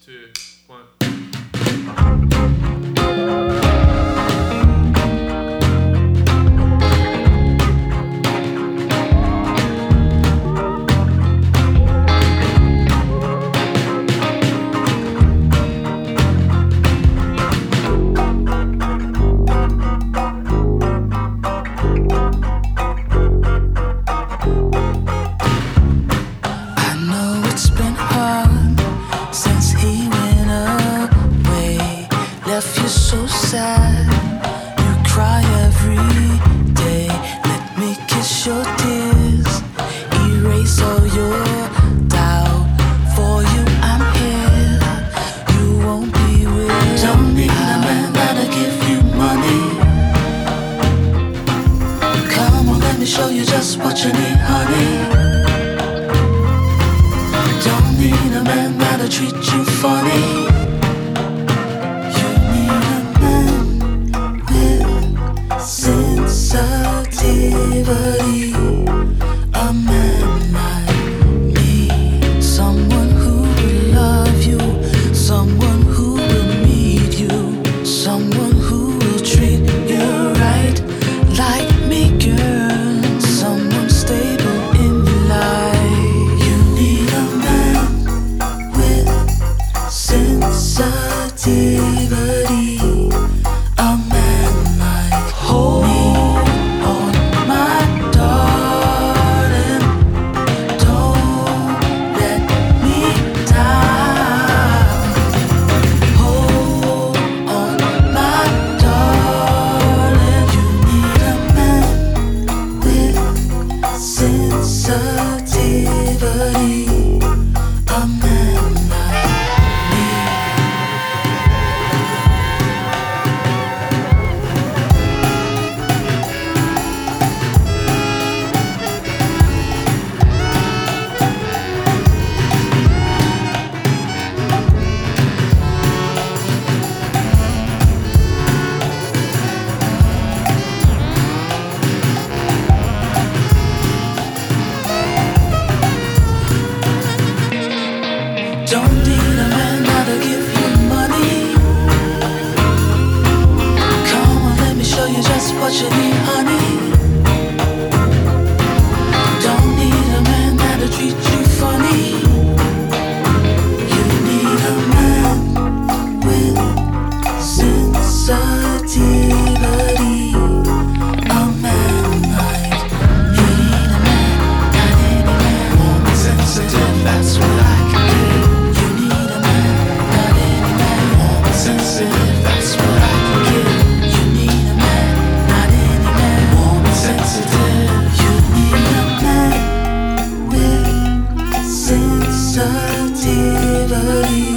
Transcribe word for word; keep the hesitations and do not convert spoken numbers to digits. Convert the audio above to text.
two, one. Left you so sad, you cry every day. Let me kiss your tears, erase all your doubt. For you I'm here, you won't be with. Don't need a man that'll give you money. Come on, let me show you just what you need, honey. Don't need a man that'll treat you funny. Sensitivity, a man like me, someone who will love you, someone who will need you, someone who will treat you right, like me, girl, someone stable in your life. You need a man with sensitivity, a man like hold. Sensitivity, a man like me. Don't need a man that'll give you money. Come on, let me show you just what you need, honey. Don't need a man that'll treat you funny. You need a man with sensitivity, a man like me. Need a man, not any man, more sensitive, that's what I can do. Sensitive, that's what I can give. You need a man, not any man, warm and sensitive. You need a man with sensitivity.